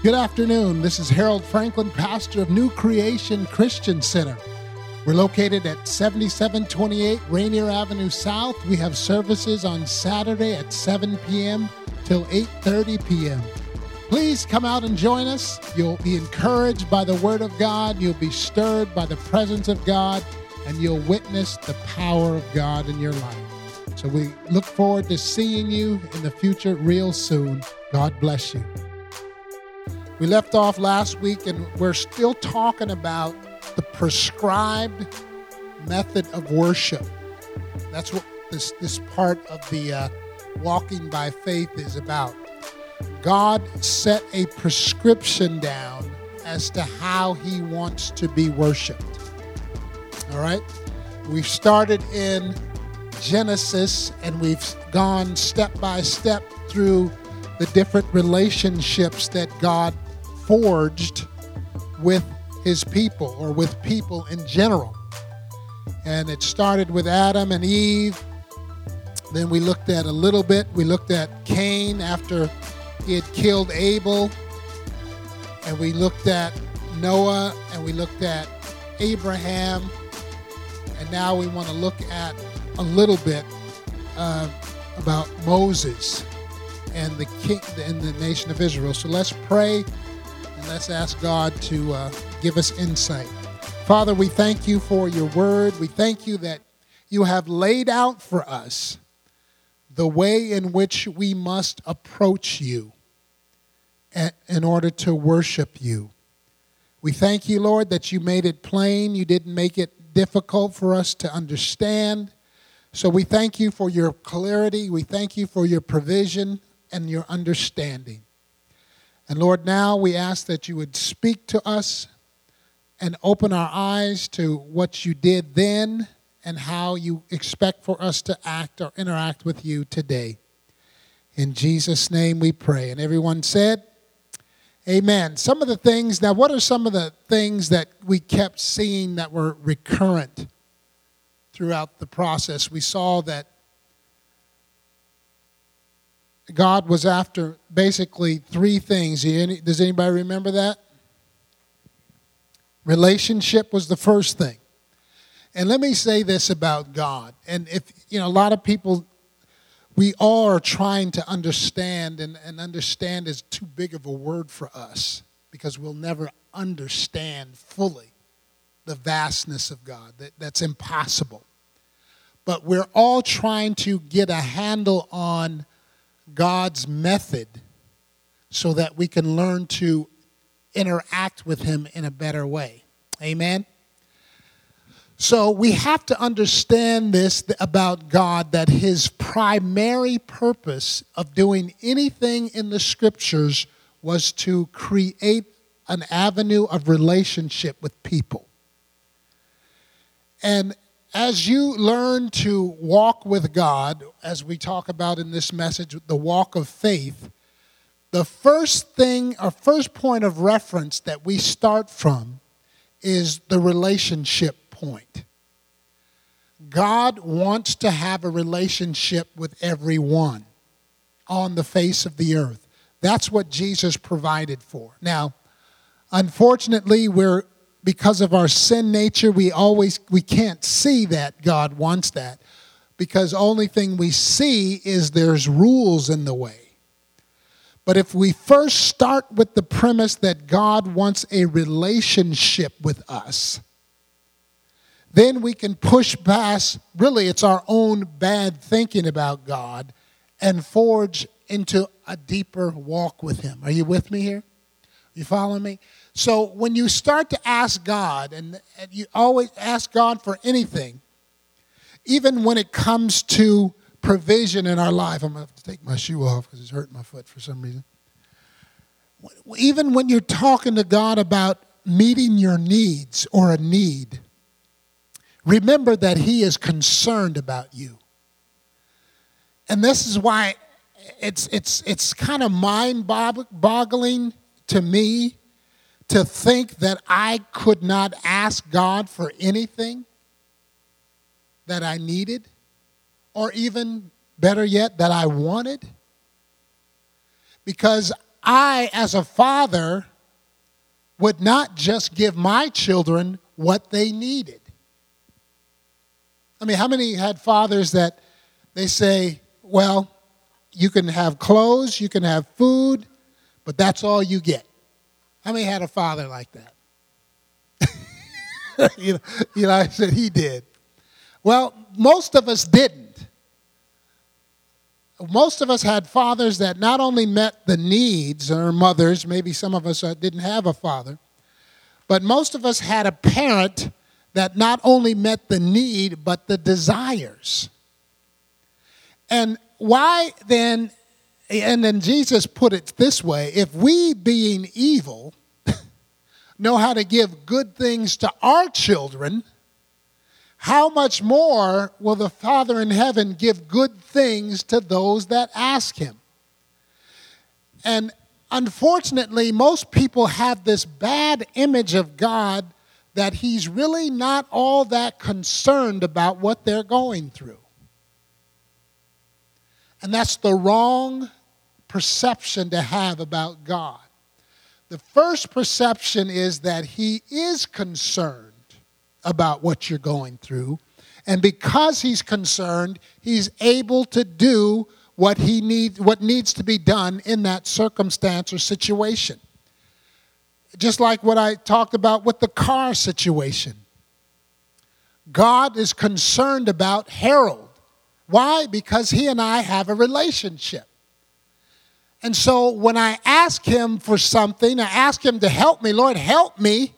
Good afternoon. This is Harold Franklin, pastor of New Creation Christian Center. We're located at 7728 Rainier Avenue South. We have services on Saturday at 7 p.m. till 8:30 p.m. Please come out and join us. You'll be encouraged by the Word of God. You'll be stirred by the presence of God, and you'll witness the power of God in your life. So we look forward to seeing you in the future real soon. God bless you. We left off last week, and we're still talking about the prescribed method of worship. That's what this part of the walking by faith is about. God set a prescription down as to how he wants to be worshiped. All right? We've started in Genesis, and we've gone step by step through the different relationships that God forged with his people, or with people in general. And it started with Adam and Eve. Then we looked at we looked at Cain after he had killed Abel. And we looked at Noah, and we looked at Abraham. And now we want to look at a little bit about Moses and the king and the nation of Israel. So let's pray. Let's ask God to give us insight. Father, we thank you for your word. We thank you that you have laid out for us the way in which we must approach you in order to worship you. We thank you, Lord, that you made it plain. You didn't make it difficult for us to understand. So we thank you for your clarity. We thank you for your provision and your understanding. And Lord, now we ask that you would speak to us and open our eyes to what you did then and how you expect for us to act or interact with you today. In Jesus' name we pray. And everyone said, amen. What are some of the things that we kept seeing that were recurrent throughout the process? We saw that God was after basically three things. Does anybody remember that? Relationship was the first thing. And let me say this about God. And if, a lot of people, we all are trying to understand, and understand is too big of a word for us because we'll never understand fully the vastness of God. That's impossible. But we're all trying to get a handle on God's method so that we can learn to interact with him in a better way. Amen? So we have to understand this about God, that his primary purpose of doing anything in the scriptures was to create an avenue of relationship with people. And as you learn to walk with God, as we talk about in this message, the walk of faith, the first point of reference that we start from is the relationship point. God wants to have a relationship with everyone on the face of the earth. That's what Jesus provided for. Now, unfortunately, because of our sin nature, we can't see that God wants that, because the only thing we see is there's rules in the way. But if we first start with the premise that God wants a relationship with us, then we can push past, really it's our own bad thinking about God, and forge into a deeper walk with him. Are you with me here? You following me? So when you start to ask God, and you always ask God for anything, even when it comes to provision in our life. I'm going to have to take my shoe off because it's hurting my foot for some reason. Even when you're talking to God about meeting your needs or a need, remember that he is concerned about you. And this is why it's kind of mind-boggling to me to think that I could not ask God for anything that I needed, or even better yet, that I wanted. Because I, as a father, would not just give my children what they needed. I mean, how many had fathers that they say, well, you can have clothes, you can have food, but that's all you get? How many had a father like that? I said he did. Well, most of us didn't. Most of us had fathers that not only met the needs, or mothers, maybe some of us didn't have a father, but most of us had a parent that not only met the need, but the desires. And why then, and then Jesus put it this way, if we being evil know how to give good things to our children, how much more will the Father in heaven give good things to those that ask him? And unfortunately, most people have this bad image of God that he's really not all that concerned about what they're going through. And that's the wrong perception to have about God. The first perception is that he is concerned about what you're going through. And because he's concerned, he's able to do what needs to be done in that circumstance or situation. Just like what I talked about with the car situation. God is concerned about Harold. Why? Because he and I have a relationship. And so when I ask him for something, I ask him to help me, Lord, help me,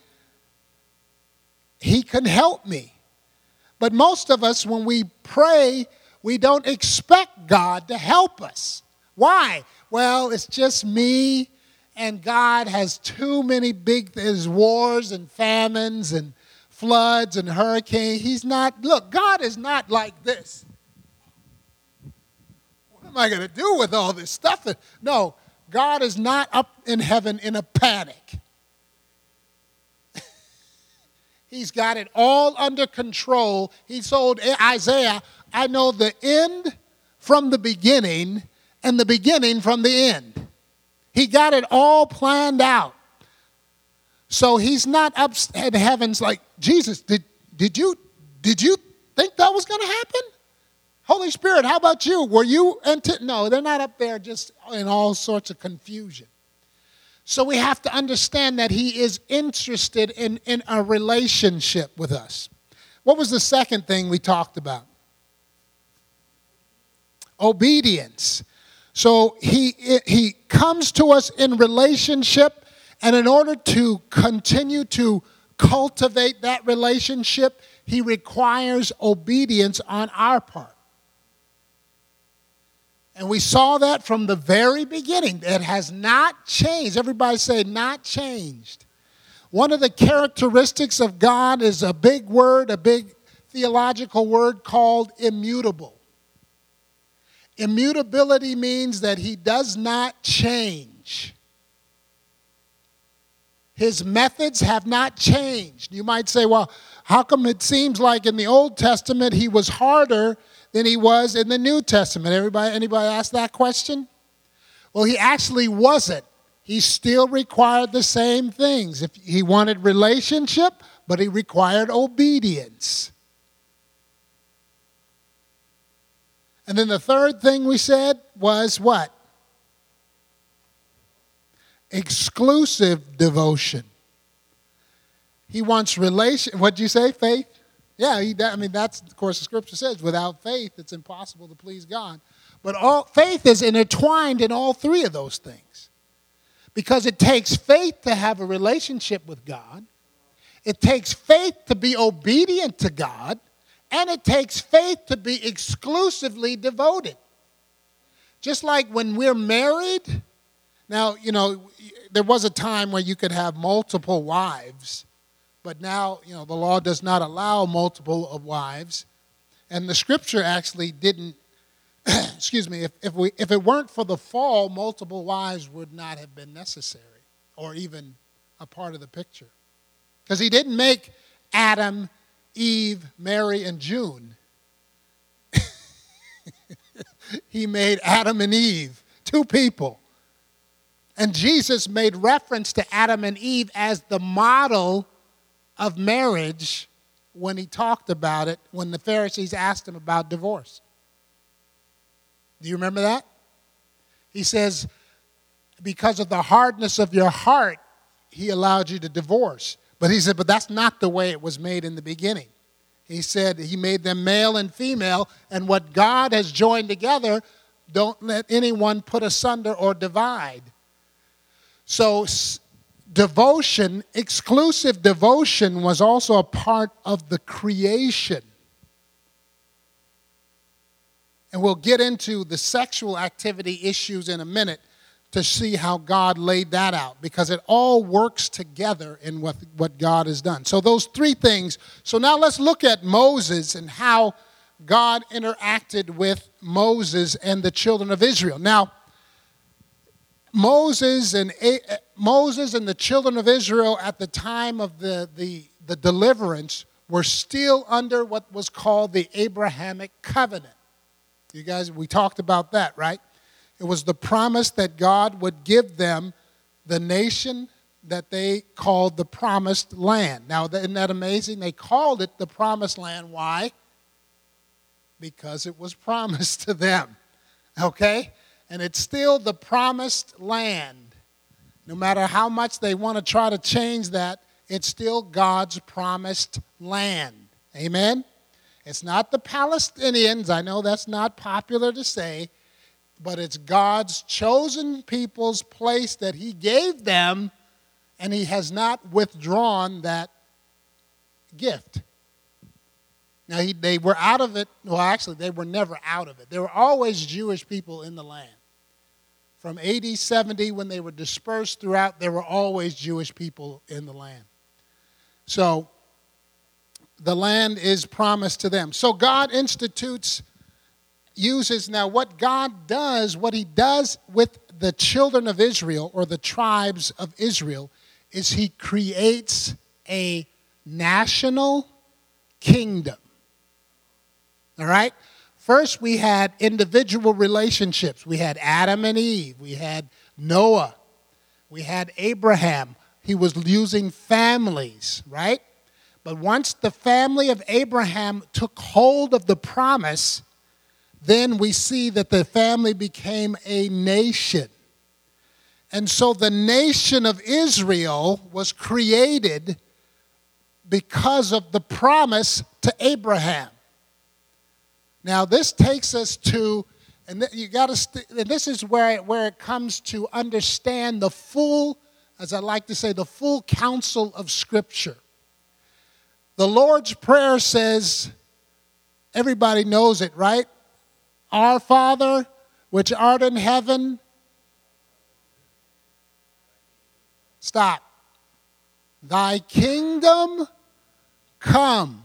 he can help me. But most of us, when we pray, we don't expect God to help us. Why? Well, it's just me, and God has too many there's wars and famines and floods and hurricanes. Look, God is not like this. What am I going to do with all this stuff? No, God is not up in heaven in a panic. He's got it all under control. He told Isaiah, I know the end from the beginning and the beginning from the end. He got it all planned out. So he's not up in heavens like, Jesus, did you think that was going to happen? Holy Spirit, how about you? Were you? No, they're not up there just in all sorts of confusion. So we have to understand that he is interested in a relationship with us. What was the second thing we talked about? Obedience. So he comes to us in relationship, and in order to continue to cultivate that relationship, he requires obedience on our part. And we saw that from the very beginning. It has not changed. Everybody say, not changed. One of the characteristics of God is a big word, a big theological word called immutable. Immutability means that he does not change. His methods have not changed. You might say, well, how come it seems like in the Old Testament he was harder than he was in the New Testament? Anybody ask that question? Well, he actually wasn't. He still required the same things. If he wanted relationship, but he required obedience. And then the third thing we said was what? Exclusive devotion. He wants what did you say, faith? Yeah, that's, of course, the scripture says, without faith, it's impossible to please God. But faith is intertwined in all three of those things. Because it takes faith to have a relationship with God. It takes faith to be obedient to God. And it takes faith to be exclusively devoted. Just like when we're married. Now, there was a time where you could have multiple wives. But now, the law does not allow multiple of wives. And the scripture actually didn't, excuse me, if it weren't for the fall, multiple wives would not have been necessary or even a part of the picture. Because he didn't make Adam, Eve, Mary, and June. He made Adam and Eve, two people. And Jesus made reference to Adam and Eve as the model of marriage when he talked about it, when the Pharisees asked him about divorce. Do you remember that? He says, because of the hardness of your heart, he allowed you to divorce. But he said, but that's not the way it was made in the beginning. He said he made them male and female, and what God has joined together, don't let anyone put asunder or divide. So devotion, exclusive devotion, was also a part of the creation. And we'll get into the sexual activity issues in a minute to see how God laid that out, because it all works together in what God has done. So those three things. So now let's look at Moses and how God interacted with Moses and the children of Israel. Now, Moses and the children of Israel at the time of the deliverance were still under what was called the Abrahamic covenant. You guys, we talked about that, right? It was the promise that God would give them the nation that they called the Promised Land. Now, isn't that amazing? They called it the Promised Land. Why? Because it was promised to them, okay? And it's still the Promised Land. No matter how much they want to try to change that, it's still God's promised land. Amen? It's not the Palestinians. I know that's not popular to say, but it's God's chosen people's place that he gave them, and he has not withdrawn that gift. Now, they were out of it. Well, actually, they were never out of it. There were always Jewish people in the land. From AD 70, when they were dispersed throughout, there were always Jewish people in the land. So the land is promised to them. So God uses now what God does, what he does with the children of Israel or the tribes of Israel is he creates a national kingdom. All right? First, we had individual relationships. We had Adam and Eve. We had Noah. We had Abraham. He was using families, right? But once the family of Abraham took hold of the promise, then we see that the family became a nation. And so the nation of Israel was created because of the promise to Abraham. Now, this takes us to, and this is where it comes to understand the full, as I like to say, the full counsel of Scripture. The Lord's Prayer says, everybody knows it, right? Our Father, which art in heaven. Stop. Thy kingdom come.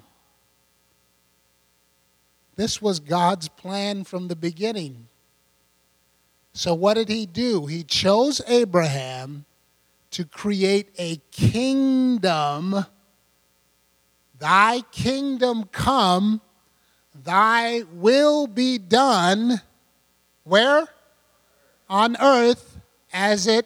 This was God's plan from the beginning. So what did he do? He chose Abraham to create a kingdom. Thy kingdom come, thy will be done. Where? On earth as it.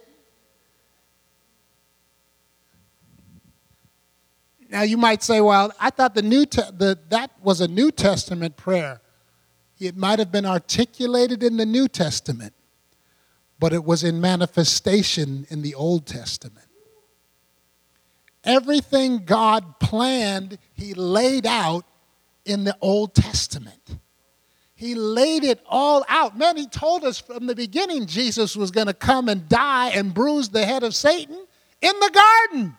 Now you might say, well, I thought that was a New Testament prayer. It might have been articulated in the New Testament, but it was in manifestation in the Old Testament. Everything God planned, he laid out in the Old Testament. He laid it all out. Man, he told us from the beginning Jesus was going to come and die and bruise the head of Satan in the garden.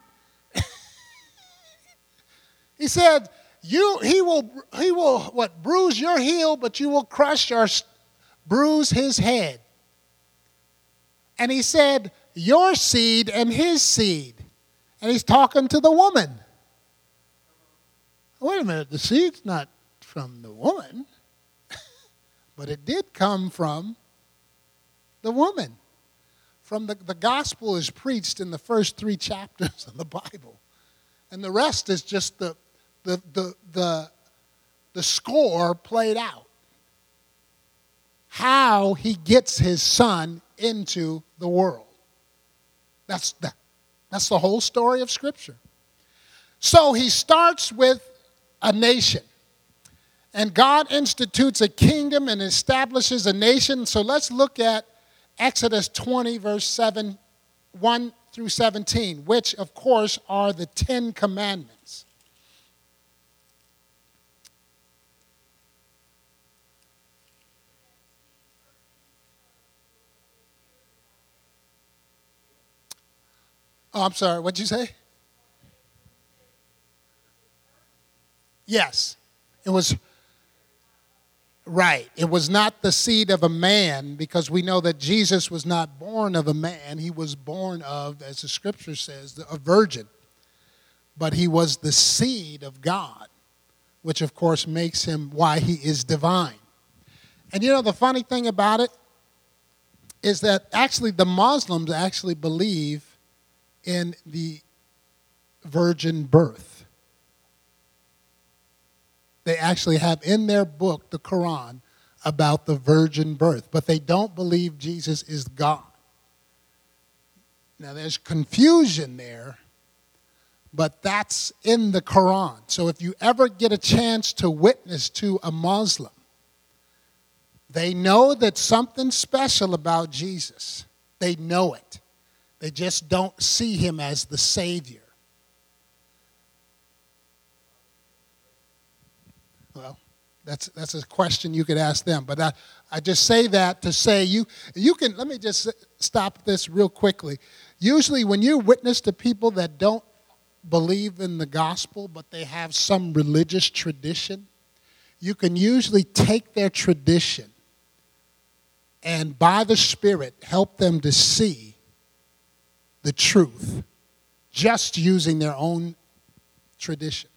He said, he will bruise your heel, but you will crush or bruise his head. And he said, your seed and his seed. And he's talking to the woman. Wait a minute, the seed's not from the woman. But it did come from the woman. From the gospel is preached in the first 3 chapters of the Bible. And the rest is just the score played out. How he gets his son into the world. That's the whole story of Scripture. So he starts with a nation. And God institutes a kingdom and establishes a nation. So let's look at Exodus 20, verse 1 through 17, which, of course, are the 10 Commandments. Oh, I'm sorry, what'd you say? Yes, it was right. It was not the seed of a man, because we know that Jesus was not born of a man. He was born of, as the Scripture says, a virgin. But he was the seed of God, which of course makes him why he is divine. And you know, the funny thing about it is that actually the Muslims actually believe in the virgin birth. They actually have in their book, the Quran, about the virgin birth, but they don't believe Jesus is God. Now, there's confusion there, but that's in the Quran. So if you ever get a chance to witness to a Muslim, they know that something special about Jesus. They know it. They just don't see him as the Savior. Well, that's a question you could ask them. But I just say that to say you can, let me just stop this real quickly. Usually when you witness to people that don't believe in the gospel, but they have some religious tradition, you can usually take their tradition and by the Spirit help them to see the truth just using their own tradition.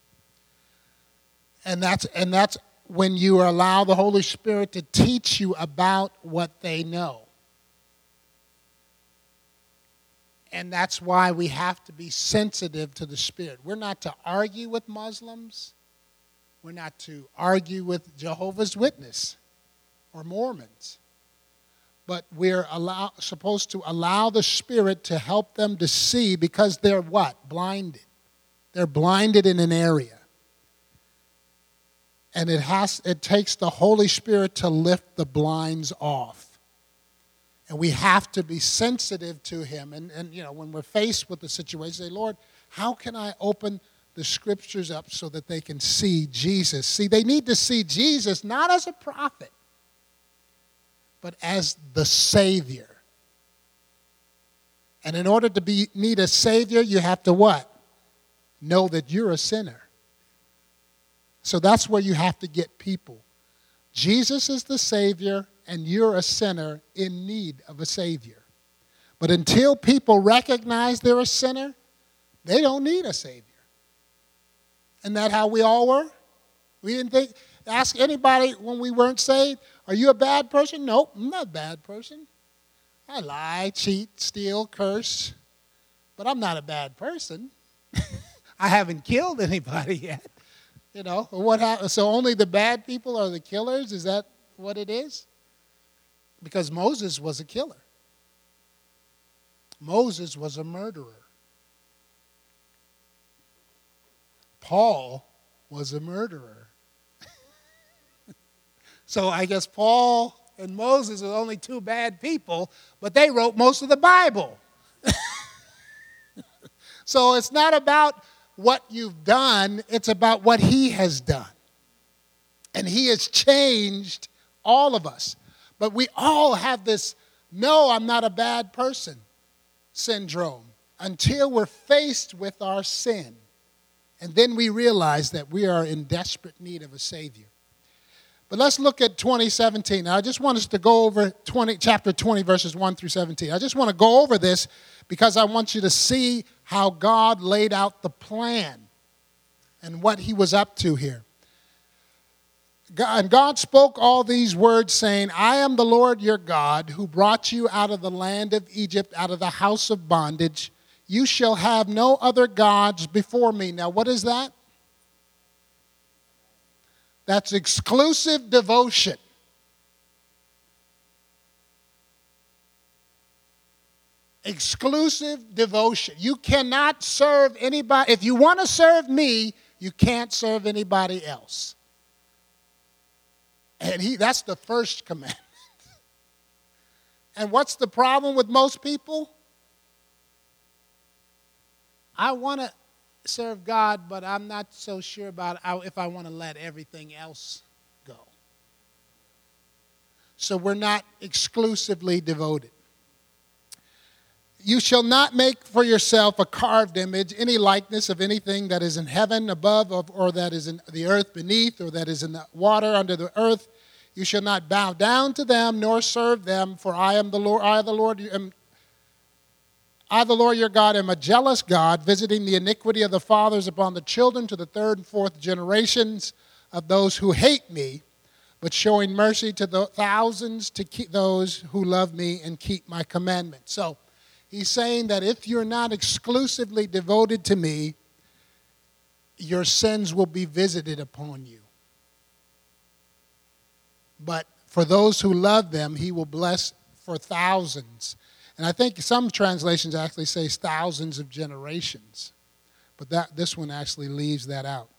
And that's when you allow the Holy Spirit to teach you about what they know. And that's why we have to be sensitive to the Spirit. We're not to argue with Muslims. We're not to argue with Jehovah's Witnesses or Mormons. But we're supposed to allow the Spirit to help them to see, because they're what? Blinded. They're blinded in an area. And it takes the Holy Spirit to lift the blinds off. And we have to be sensitive to him. And you know, when we're faced with the situation, say, Lord, how can I open the Scriptures up so that they can see Jesus? See, they need to see Jesus not as a prophet, but as the Savior. And in order to need a Savior, you have to what? Know that you're a sinner. So that's where you have to get people. Jesus is the Savior, and you're a sinner in need of a Savior. But until people recognize they're a sinner, they don't need a Savior. Isn't that how we all were? We didn't ask anybody when we weren't saved, are you a bad person? Nope, I'm not a bad person. I lie, cheat, steal, curse, but I'm not a bad person. I haven't killed anybody yet. You know, what happened? So only the bad people are the killers? Is that what it is? Because Moses was a killer. Moses was a murderer. Paul was a murderer. So I guess Paul and Moses are only two bad people, but they wrote most of the Bible. So it's not about what you've done, it's about what he has done. And he has changed all of us. But we all have this, no, I'm not a bad person syndrome until we're faced with our sin. And then we realize that we are in desperate need of a Savior. But let's look at 2017. Now, I just want us to go over chapter 20, verses 1 through 17. I just want to go over this because I want you to see how God laid out the plan and what he was up to here. And God spoke all these words, saying, I am the Lord your God, who brought you out of the land of Egypt, out of the house of bondage. You shall have no other gods before me. Now, what is that? That's exclusive devotion. Exclusive devotion. You cannot serve anybody. If you want to serve me, you can't serve anybody else. And that's the first commandment. And what's the problem with most people? I want to serve God, but I'm not so sure about if I want to let everything else go. So we're not exclusively devoted. You shall not make for yourself a carved image, any likeness of anything that is in heaven above, or that is in the earth beneath, or that is in the water under the earth. You shall not bow down to them, nor serve them, for I am the Lord. I, the Lord your God, am a jealous God, visiting the iniquity of the fathers upon the children to the third and fourth generations of those who hate me, but showing mercy to the thousands to keep those who love me and keep my commandments. So he's saying that if you're not exclusively devoted to me, your sins will be visited upon you. But for those who love them, he will bless for thousands. And I think some translations actually say thousands of generations. But this one actually leaves that out.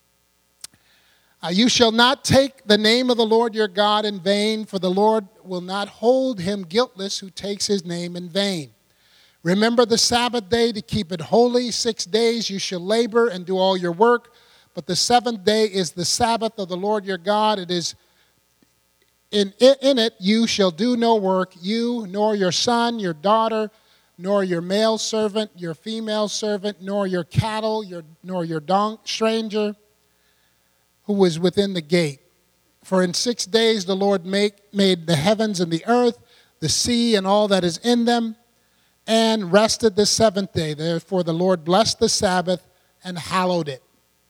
You shall not take the name of the Lord your God in vain, for the Lord will not hold him guiltless who takes his name in vain. Remember the Sabbath day to keep it holy. 6 days you shall labor and do all your work. But the seventh day is the Sabbath of the Lord your God. It is in it you shall do no work, you, nor your son, your daughter, nor your male servant, your female servant, nor your cattle, nor your stranger who is within the gate. For in 6 days the Lord made the heavens and the earth, the sea and all that is in them, and rested the seventh day. Therefore the Lord blessed the Sabbath and hallowed it.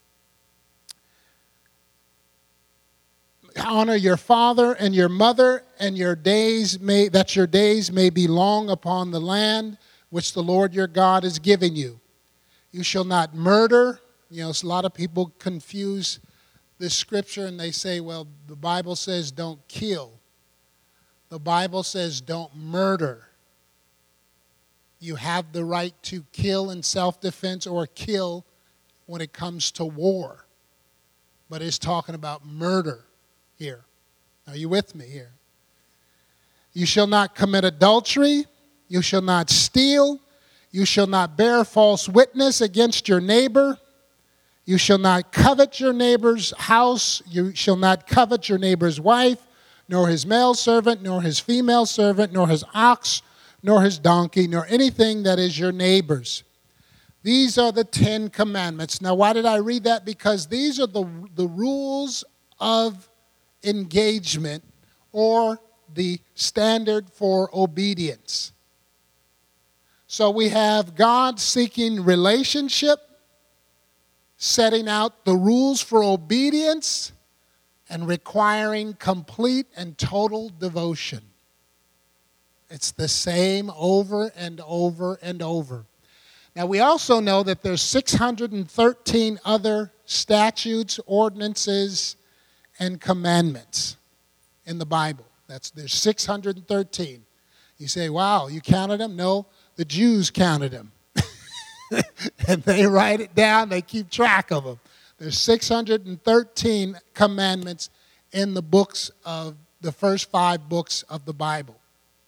Honor your father and your mother, and that your days may be long upon the land which the Lord your God is giving you. You shall not murder. A lot of people confuse this scripture and they say, well, the Bible says don't kill. The Bible says don't murder. You have the right to kill in self-defense or kill when it comes to war. But it's talking about murder here. Are you with me here? You shall not commit adultery. You shall not steal. You shall not bear false witness against your neighbor. You shall not covet your neighbor's house. You shall not covet your neighbor's wife, nor his male servant, nor his female servant, nor his ox, nor his donkey, nor anything that is your neighbor's. These are the 10 commandments. Now, why did I read that? Because these are the rules of engagement, or the standard for obedience. So we have God seeking relationship, setting out the rules for obedience, and requiring complete and total devotion. It's the same over and over and over. Now we also know that there's 613 other statutes, ordinances, and commandments in the Bible. There's 613. You say, wow, you counted them? No, the Jews counted them. And they write it down, they keep track of them. There's 613 commandments in the first 5 books of the Bible.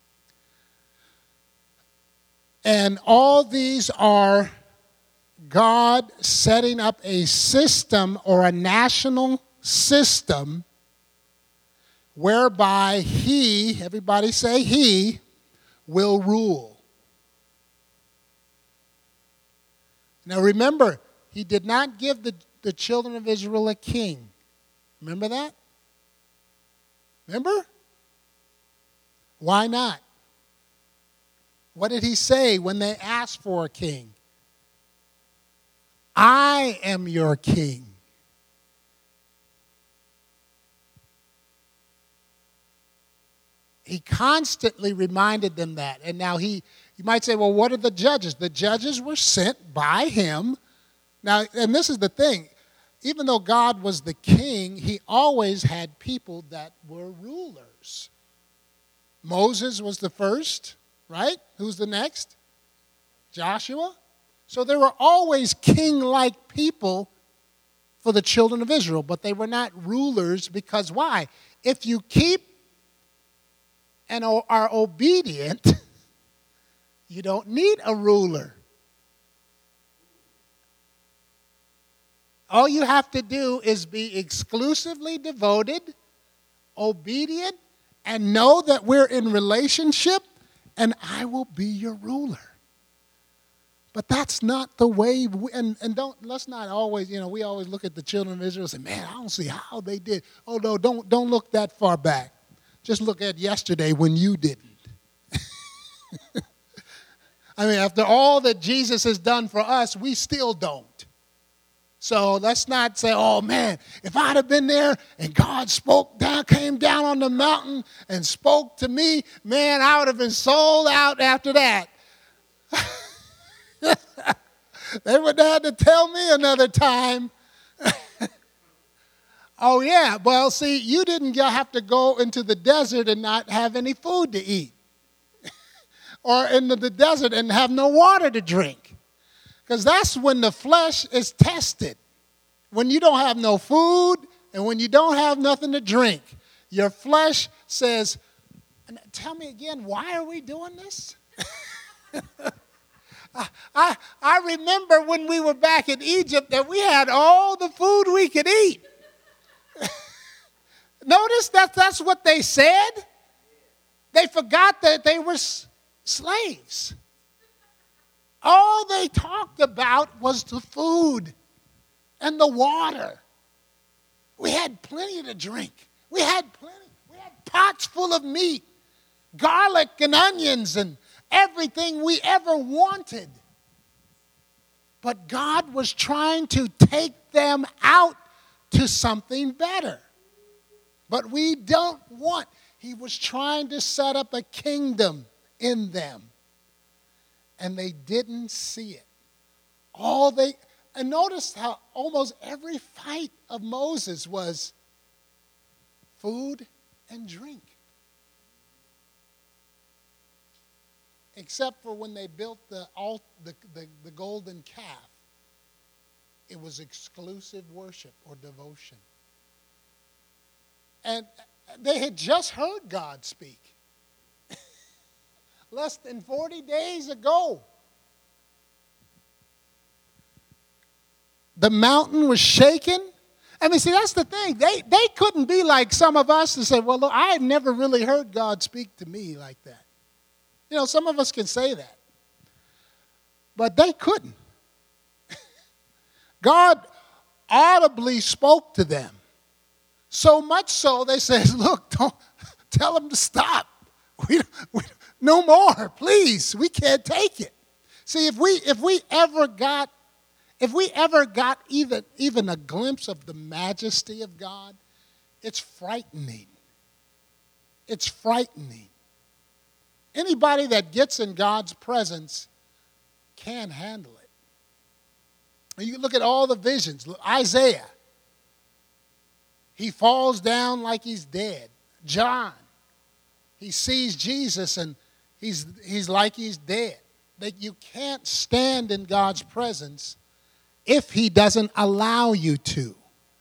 And all these are God setting up a system or a national system whereby he, everybody say he, will rule. Now remember, he did not give the children of Israel a king. Remember that? Remember? Why not? What did he say when they asked for a king? I am your king. He constantly reminded them that. And now you might say, well, what are the judges? The judges were sent by him. Now, and this is the thing. Even though God was the king, he always had people that were rulers. Moses was the first, right? Who's the next? Joshua. So there were always king-like people for the children of Israel, but they were not rulers because why? If you keep and are obedient, you don't need a ruler. All you have to do is be exclusively devoted, obedient, and know that we're in relationship, and I will be your ruler. But that's not the way, let's not always, we always look at the children of Israel and say, man, I don't see how they did. Oh, no, don't look that far back. Just look at yesterday when you didn't. I mean, after all that Jesus has done for us, we still don't. So let's not say, oh, man, if I'd have been there and God came down on the mountain and spoke to me, man, I would have been sold out after that. They would have had to tell me another time. Oh, yeah. Well, see, you didn't have to go into the desert and not have any food to eat. Or into the desert and have no water to drink. Because that's when the flesh is tested. When you don't have no food and when you don't have nothing to drink. Your flesh says, tell me again, why are we doing this? I remember when we were back in Egypt that we had all the food we could eat. Notice that's what they said. They forgot that they were slaves. All they talked about was the food and the water. We had plenty to drink. We had plenty. We had pots full of meat, garlic and onions and everything we ever wanted. But God was trying to take them out to something better. But we don't want. He was trying to set up a kingdom in them. And they didn't see it. And notice how almost every fight of Moses was food and drink. Except for when they built the golden calf. It was exclusive worship or devotion. And they had just heard God speak. Less than 40 days ago. The mountain was shaken. I mean, see, that's the thing. They couldn't be like some of us and say, well, look, I had never really heard God speak to me like that. Some of us can say that. But they couldn't. God audibly spoke to them. So much so, they said, look, don't tell them to stop. No more, please. We can't take it. See, if we ever got even a glimpse of the majesty of God, it's frightening. It's frightening. Anybody that gets in God's presence can't handle it. You look at all the visions. Isaiah, he falls down like he's dead. John, he sees Jesus and he's like he's dead. That you can't stand in God's presence if he doesn't allow you to.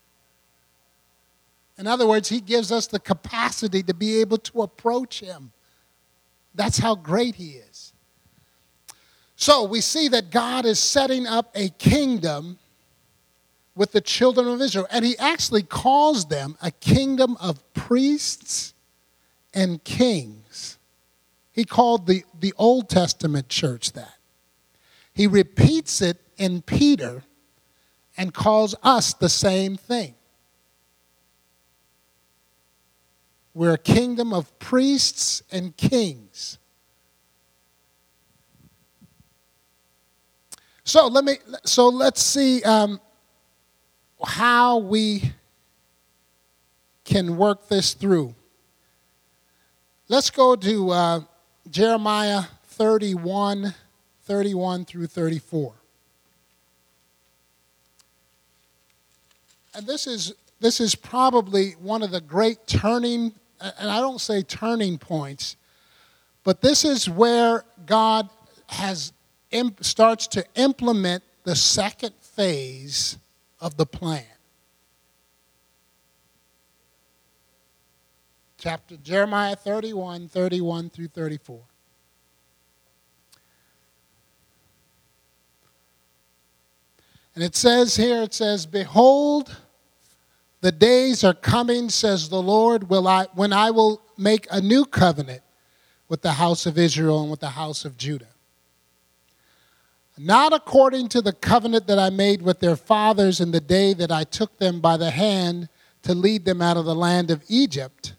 In other words, he gives us the capacity to be able to approach him. That's how great he is. So we see that God is setting up a kingdom with the children of Israel. And he actually calls them a kingdom of priests and kings. He called the Old Testament church that. He repeats it in Peter and calls us the same thing. We're a kingdom of priests and kings. So let's see how we can work this through. Let's go to Jeremiah 31 through 34. And this is probably one of the great turning, and I don't say turning points, but this is where God has starts to implement the second phase of the plan. Jeremiah 31 through 34. And it says, "Behold, the days are coming, says the Lord, when I will make a new covenant with the house of Israel and with the house of Judah. Not according to the covenant that I made with their fathers in the day that I took them by the hand to lead them out of the land of Egypt."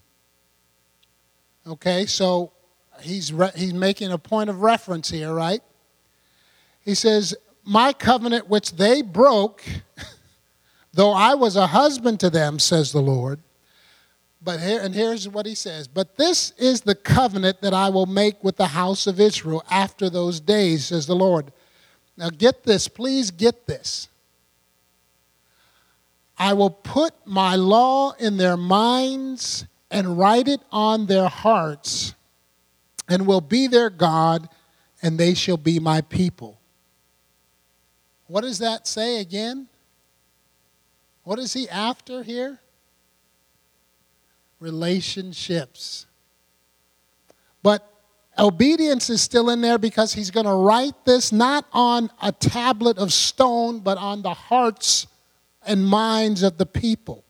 Okay, so he's making a point of reference here, right? He says, "My covenant which they broke, though I was a husband to them, says the Lord." Here's what he says. "But this is the covenant that I will make with the house of Israel after those days, says the Lord." Now get this, please get this. "I will put my law in their minds and write it on their hearts, and will be their God, and they shall be my people." What does that say again? What is he after here? Relationships. But obedience is still in there because he's going to write this not on a tablet of stone, but on the hearts and minds of the people.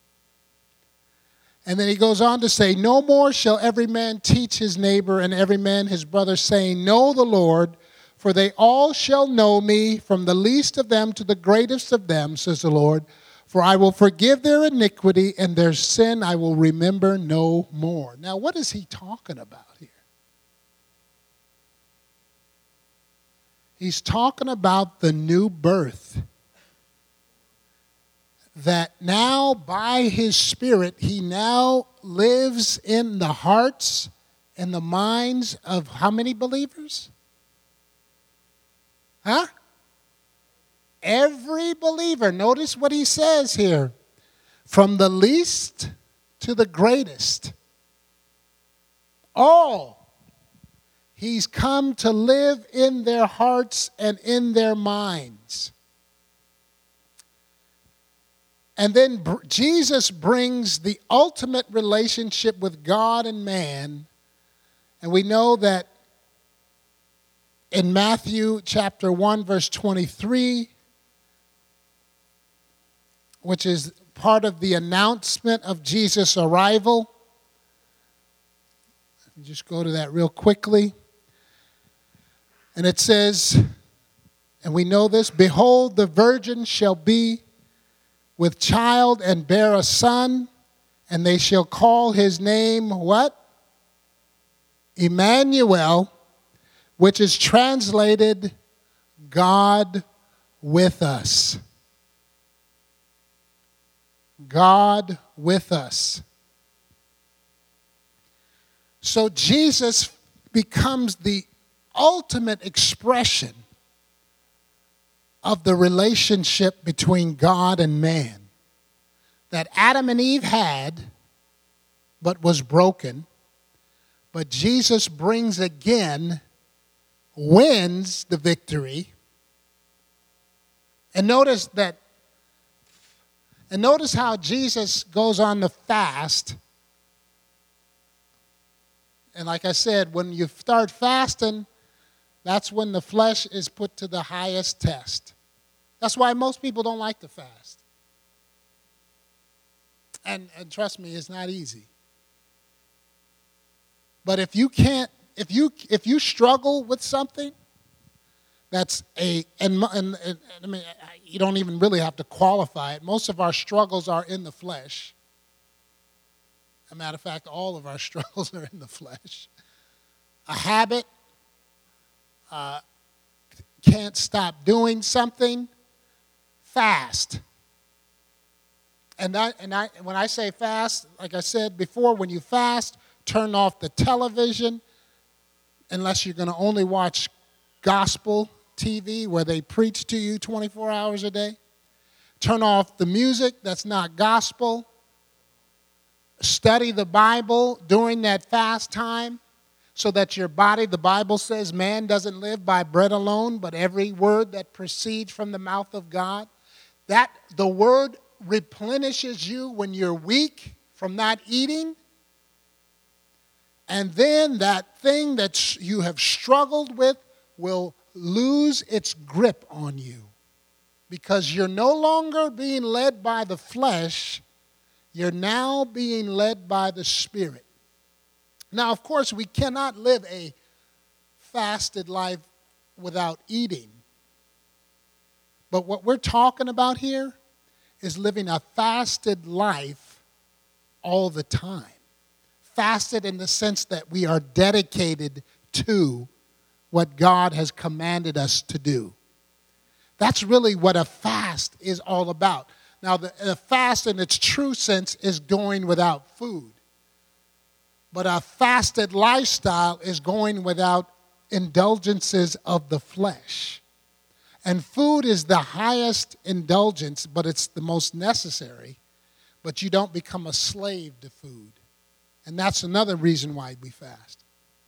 And then he goes on to say, "No more shall every man teach his neighbor and every man his brother, saying, 'Know the Lord,' for they all shall know me, from the least of them to the greatest of them, says the Lord. For I will forgive their iniquity, and their sin I will remember no more." Now, what is he talking about here? He's talking about the new birth. That now by his Spirit, he now lives in the hearts and the minds of how many believers? Every believer. Notice what he says here. From the least to the greatest. All. He's come to live in their hearts and in their minds. And then Jesus brings the ultimate relationship with God and man. And we know that in Matthew chapter 1, verse 23, which is part of the announcement of Jesus' arrival. Just go to that real quickly. And it says, and we know this, "Behold, the virgin shall be with child and bear a son, and they shall call his name," what? "Emmanuel," which is translated God with us. God with us. So Jesus becomes the ultimate expression of the relationship between God and man that Adam and Eve had, but was broken. But Jesus brings again, wins the victory. And notice how Jesus goes on to fast. And like I said, when you start fasting, that's when the flesh is put to the highest test. That's why most people don't like to fast. And trust me, it's not easy. But if you struggle with something, that's I mean, you don't even really have to qualify it. Most of our struggles are in the flesh. As a matter of fact, all of our struggles are in the flesh. A habit, can't stop doing something, fast. And when I say fast, like I said before, when you fast, turn off the television, unless you're going to only watch gospel TV where they preach to you 24 hours a day. Turn off the music that's not gospel. Study the Bible during that fast time. so that your body, the Bible says, man doesn't live by bread alone, but every word that proceeds from the mouth of God. That the word replenishes you when you're weak from not eating. And then that thing that you have struggled with will lose its grip on you. Because you're no longer being led by the flesh, you're now being led by the Spirit. Now, of course, we cannot live a fasted life without eating. But what we're talking about here is living a fasted life all the time. Fasted in the sense that we are dedicated to what God has commanded us to do. That's really what a fast is all about. Now, the fast in its true sense is going without food. But a fasted lifestyle is going without indulgences of the flesh. And food is the highest indulgence, but it's the most necessary. But you don't become a slave to food. And that's another reason why we fast.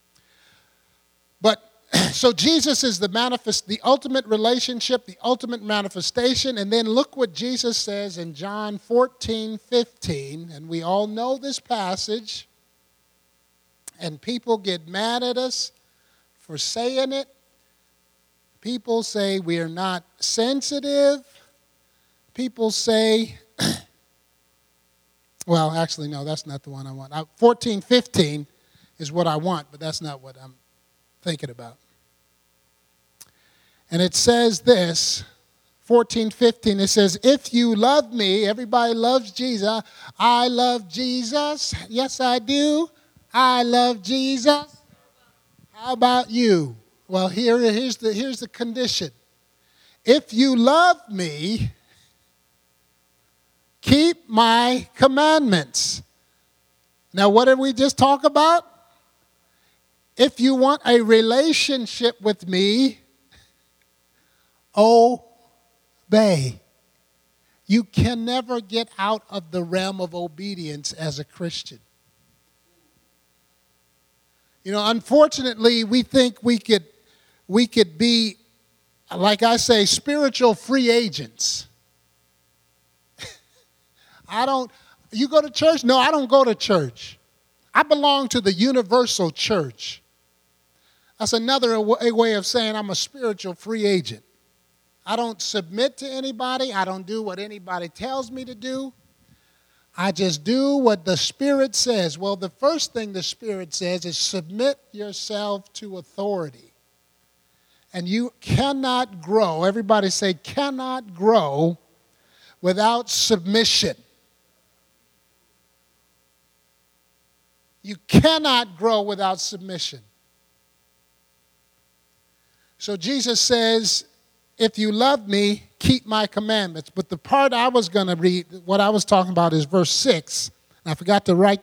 But so Jesus is the ultimate relationship, the ultimate manifestation. And then look what Jesus says in John 14:15. And we all know this passage. And people get mad at us for saying it. People say we are not sensitive. People say, well, actually, no, that's not the one I want. 14:15 is what I want, but that's not what I'm thinking about. And it says this, 14:15, it says, if you love me, everybody loves Jesus. I love Jesus. Yes, I do. I love Jesus. How about you? Well, here's the condition. If you love me, keep my commandments. Now, what did we just talk about? If you want a relationship with me, obey. You can never get out of the realm of obedience as a Christian. You know, unfortunately, we think we could be, like I say, spiritual free agents. You go to church? No, I don't go to church. I belong to the universal church. That's another way of saying I'm a spiritual free agent. I don't submit to anybody. I don't do what anybody tells me to do. I just do what the Spirit says. Well, the first thing the Spirit says is submit yourself to authority. And you cannot grow, everybody say cannot grow without submission. You cannot grow without submission. So Jesus says, if you love me, keep my commandments. But the part I was going to read, what I was talking about is verse 6. And I forgot to write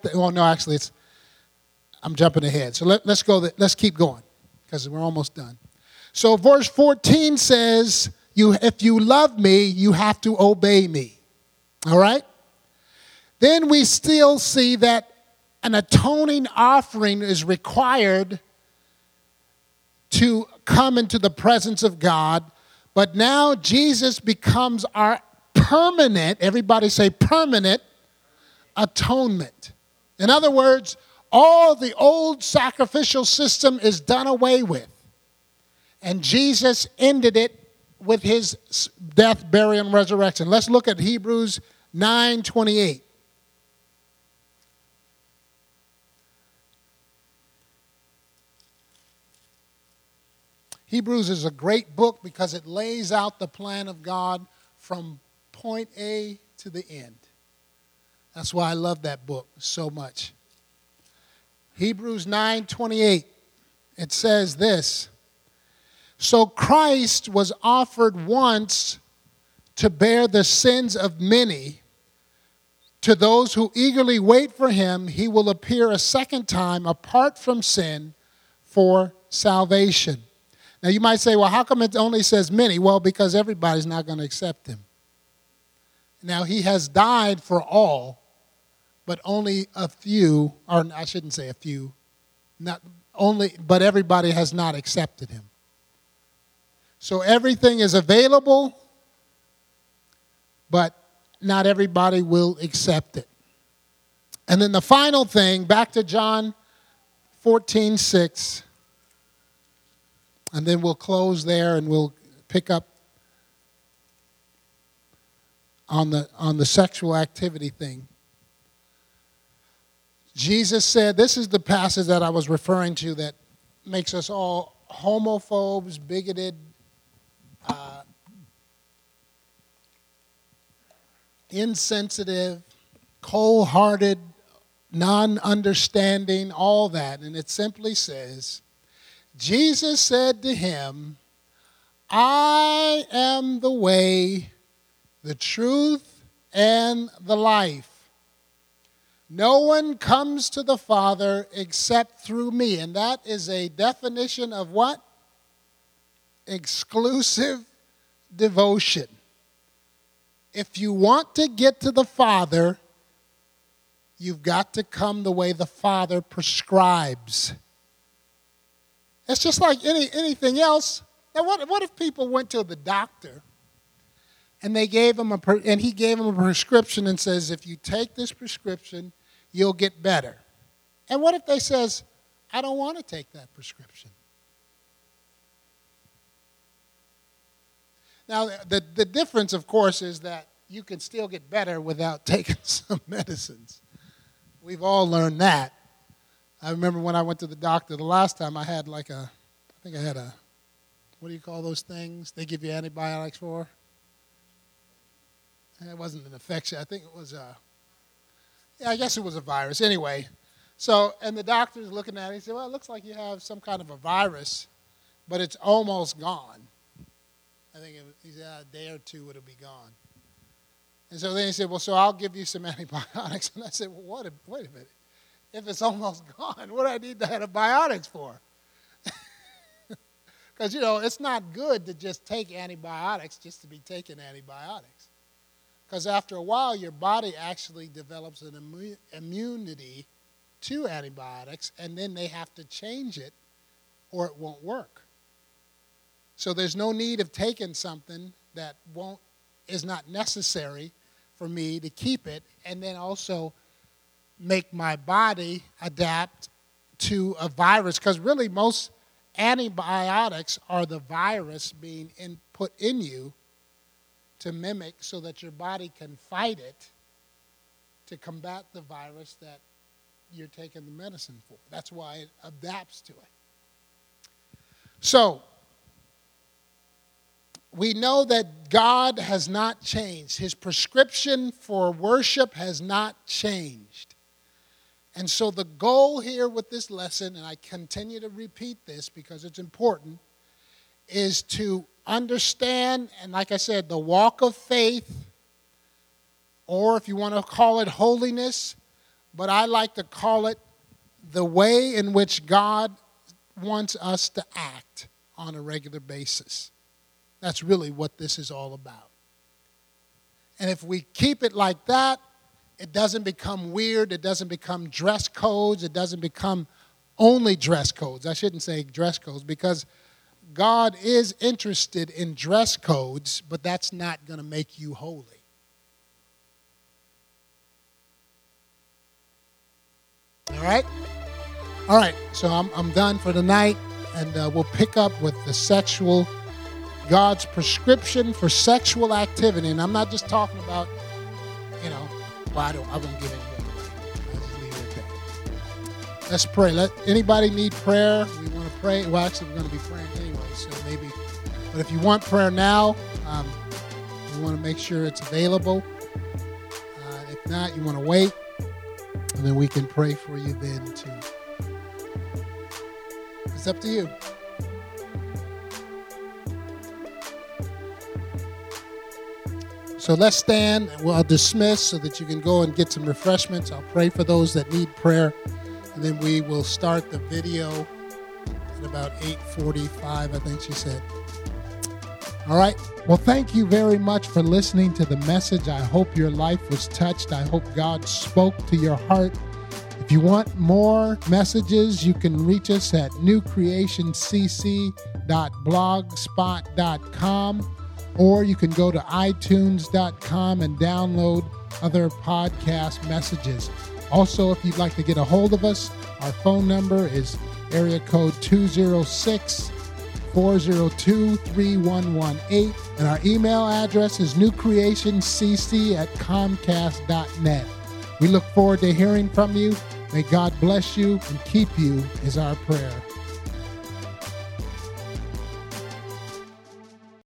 I'm jumping ahead. So let's keep going because we're almost done. So verse 14 says, if you love me, you have to obey me. All right? Then we still see that an atoning offering is required to come into the presence of God. But now Jesus becomes our permanent, everybody say permanent, atonement. In other words, all the old sacrificial system is done away with. And Jesus ended it with his death, burial, and resurrection. Let's look at Hebrews 9:28. Hebrews is a great book because it lays out the plan of God from point A to the end. That's why I love that book so much. Hebrews 9:28, it says this, so Christ was offered once to bear the sins of many. To those who eagerly wait for him, he will appear a second time apart from sin for salvation. Now you might say, well, how come it only says many? Well, because everybody's not going to accept him. Now he has died for all, but only a few, or I shouldn't say a few, but everybody has not accepted him. So everything is available, but not everybody will accept it. And then the final thing, back to John 14:6, and then we'll close there and we'll pick up on the sexual activity thing. Jesus said, this is the passage that I was referring to that makes us all homophobes, bigoted, insensitive, cold-hearted, non-understanding, all that. And it simply says, Jesus said to him, I am the way, the truth, and the life. No one comes to the Father except through me. And that is a definition of what? Exclusive devotion. If you want to get to the Father, you've got to come the way the Father prescribes. It's just like anything else. Now, what if people went to the doctor and he gave him a prescription and says, if you take this prescription, you'll get better. And what if they says, I don't want to take that prescription? Now, the difference, of course, is that you can still get better without taking some medicines. We've all learned that. I remember when I went to the doctor the last time, I had what do you call those things they give you antibiotics for? It wasn't an infection. I think it was I guess it was a virus. Anyway, and the doctor's looking at it. He said, well, it looks like you have some kind of a virus, but it's almost gone. I think he said a day or two it'll be gone. And so then he said, well, so I'll give you some antibiotics. And I said, well, wait a minute. If it's almost gone, what do I need the antibiotics for? Because, it's not good to just take antibiotics just to be taking antibiotics. Because after a while, your body actually develops an immunity to antibiotics, and then they have to change it or it won't work. So there's no need of taking something that is not necessary for me to keep it, and then also make my body adapt to a virus. Because really most antibiotics are the virus being put in you to mimic so that your body can fight it to combat the virus that you're taking the medicine for. That's why it adapts to it. So, we know that God has not changed. His prescription for worship has not changed. And so the goal here with this lesson, and I continue to repeat this because it's important, is to understand, and like I said, the walk of faith, or if you want to call it holiness, but I like to call it the way in which God wants us to act on a regular basis. That's really what this is all about. And if we keep it like that, it doesn't become weird. It doesn't become dress codes. It doesn't become only dress codes. I shouldn't say dress codes because God is interested in dress codes, but that's not going to make you holy. All right? All right, so I'm done for tonight, and we'll pick up with the God's prescription for sexual activity. And I'm not just talking about, I won't give any more away. I'll just leave it at that. Let's pray. Anybody need prayer? We want to pray. Well, actually, we're going to be praying anyway, so maybe. But if you want prayer now, we want to make sure it's available. If not, you want to wait, and then we can pray for you then too. It's up to you. So let's stand, and I'll dismiss so that you can go and get some refreshments. I'll pray for those that need prayer, and then we will start the video at about 8:45, I think she said. All right. Well, thank you very much for listening to the message. I hope your life was touched. I hope God spoke to your heart. If you want more messages, you can reach us at newcreationcc.blogspot.com, or you can go to itunes.com and download other podcast messages. Also, if you'd like to get a hold of us, our phone number is area code 206-402-3118, and our email address is newcreationcc@comcast.net. We look forward to hearing from you. May God bless you and keep you is our prayer.